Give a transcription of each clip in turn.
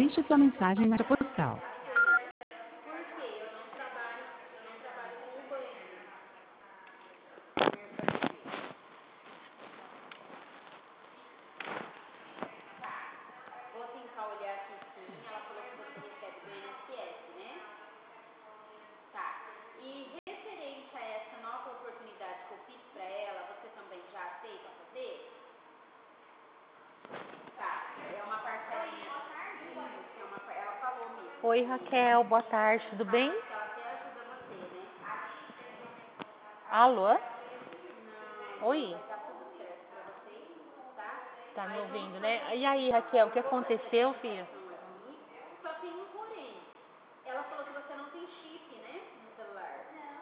Registre sua mensagem na caixa postal. Porque eu não trabalho com o banco. Vou tentar olhar aqui sim. Ela falou que você recebe do INSS, né? Tá. E referente a essa nova oportunidade que eu fiz para ela, você também já aceita fazer? Tá. É uma parcelinha. Ela falou mesmo. Oi, Raquel, boa tarde, tudo bem? Ela até ajuda você, né? Alô? Não, Oi? vai dar tudo certo para vocês, tá? Tá me ouvindo, né? E aí, Raquel, o que aconteceu, filha? Só tem um porém. Ela falou que você não tem chip, né? No celular.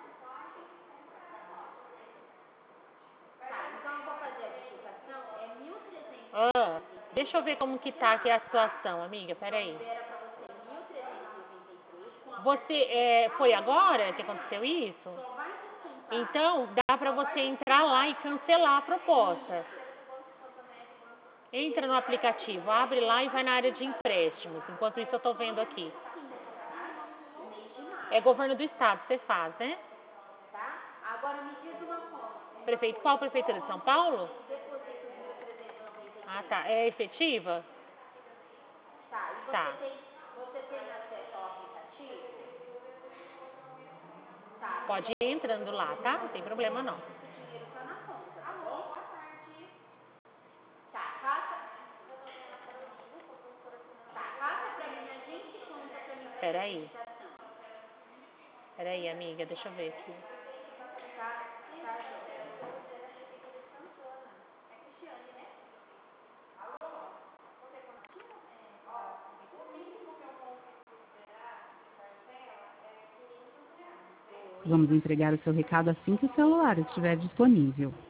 Tá, então eu vou fazer a digitação. É 1.393. Deixa eu ver como que tá aqui a situação, amiga, peraí. Era para você 1.393 com a Você, foi agora que aconteceu isso? só vai descontar. Então, dá pra você entrar lá e cancelar a proposta. Entra no aplicativo, abre lá e vai na área de empréstimos. Enquanto isso, eu tô vendo aqui. É governo do estado, você faz, né? Tá? Agora me diz uma coisa. Prefeito, qual prefeitura de São Paulo? Deposito de 1.393. Ah, tá. É efetiva? Tá, e Tá. você tem acesso ao aplicativo? Tá. Pode ir entrando lá, tá? Não tem problema não. Esse dinheiro tá na conta, tá bom? Boa tarde. Tá, passa pra mim, a gente conta pra mim fazer a Peraí. digitação. Peraí, amiga, deixa eu ver aqui. Tá, joia. Vamos entregar o seu recado assim que o celular estiver disponível.